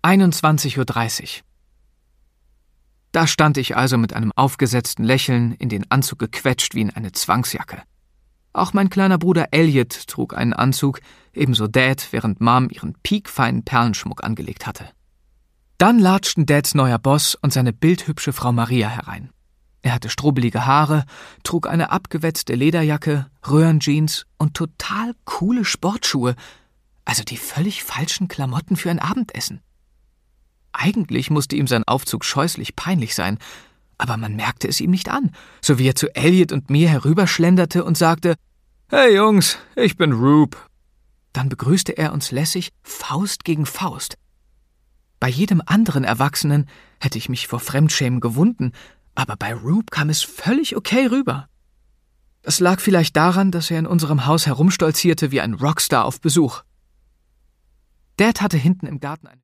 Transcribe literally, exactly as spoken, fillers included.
einundzwanzig Uhr dreißig. Da stand ich also mit einem aufgesetzten Lächeln, in den Anzug gequetscht wie in eine Zwangsjacke. Auch mein kleiner Bruder Elliot trug einen Anzug, ebenso Dad, während Mom ihren piekfeinen Perlenschmuck angelegt hatte. Dann latschten Dads neuer Boss und seine bildhübsche Frau Maria herein. Er hatte strubbelige Haare, trug eine abgewetzte Lederjacke, Röhrenjeans und total coole Sportschuhe, also die völlig falschen Klamotten für ein Abendessen. Eigentlich musste ihm sein Aufzug scheußlich peinlich sein, aber man merkte es ihm nicht an, so wie er zu Elliot und mir herüberschlenderte und sagte: »Hey Jungs, ich bin Rube.« Dann begrüßte er uns lässig, Faust gegen Faust. Bei jedem anderen Erwachsenen hätte ich mich vor Fremdschämen gewunden, aber bei Rube kam es völlig okay rüber. Das lag vielleicht daran, dass er in unserem Haus herumstolzierte wie ein Rockstar auf Besuch. Dad hatte hinten im Garten ein